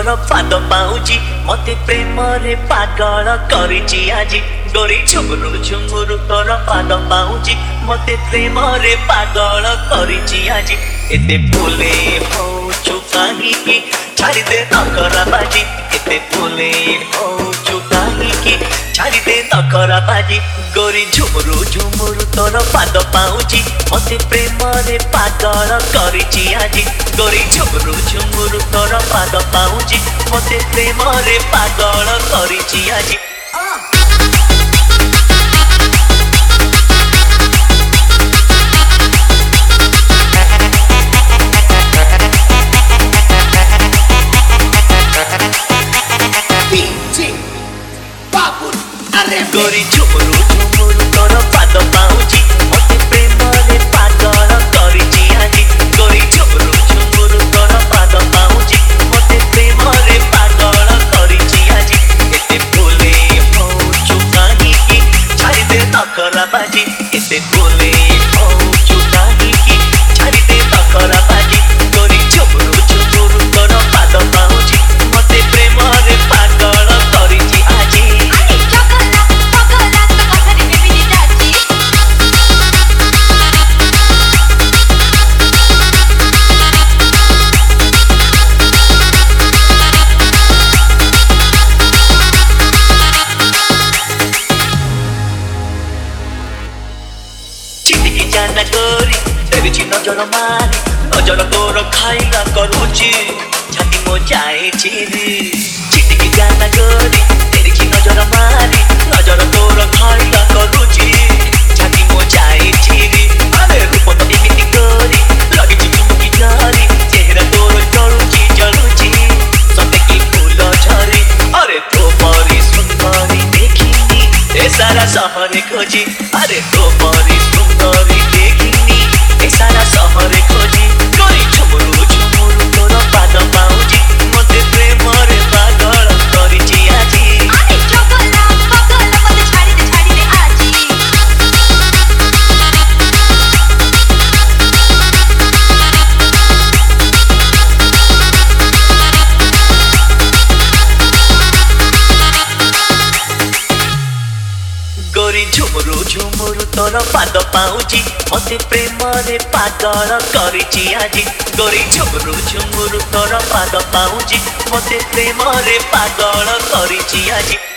तोर पाद पाउची मते प्रेम रे पागल करिची आजी गोरी झुमुरु झुमुरु तोर पाद पाउची मते प्रेम रे पागल करिची आजी एते फुले होचु काहीकि छाड़ी दे नखरा बाजी एते फुले होचु काहीकि छाड़ी दे नखरा बाजी गोरी झुमुरु झुमुरु तोर पाद पाउची मते प्रेम रे पागल करिची आजी गोरी झुमुरु झुमुरु तोर पाद पाउची मते प्रेम रे पागल करिची आजी गोरी झुमुरु झुमुरु तोर पाद पाउची मते प्रेम रे पागल करिची आजी गोरी झुमुरु झुमुरु तोर पाद पाउची मते प्रेम रे पागल करिची आजी एते फुले होचु काहीकि छाड़ी दे नखरा बाजी एते फुले होचु काहीकि छाड़ी दे नखरा बाजी गोरी झुमुरु झुमुरु तोर पाद पाउची मते प्रेम रे पागल करिची आजी जाना गोरी तेरी नजर मारी नजर तोर खाइला करूची छाती मो जाए चिरी चिटिकी जाना गोरी तेरी नजर मारी नजर तोर खाइला करूची छाती मो जाए चिरी अरे रूप तो एमिति गोरी लगी चुमुकी गारी चेहरा तोर जलुची जलुची सते की फूल झरी अरे तो परी सुंदरी देखिनी ए सारा शहर खोजी अरे तो परी सुंदरी सारा शहर खोजी गोरी झुमुरु झुमुरु तोर पाद पाउची मते प्रेम रे पागल करिची आजी अरे चोगला पागल मते छाड़ी दे आजी गोरी झुमुरु झुमुरु तोर पाद पाउची मते प्रेम रे पागल करिची आजी गोरी झुमुरु झुमुरु तोर पाद पाउची मते प्रेम रे पागल करिची आजी।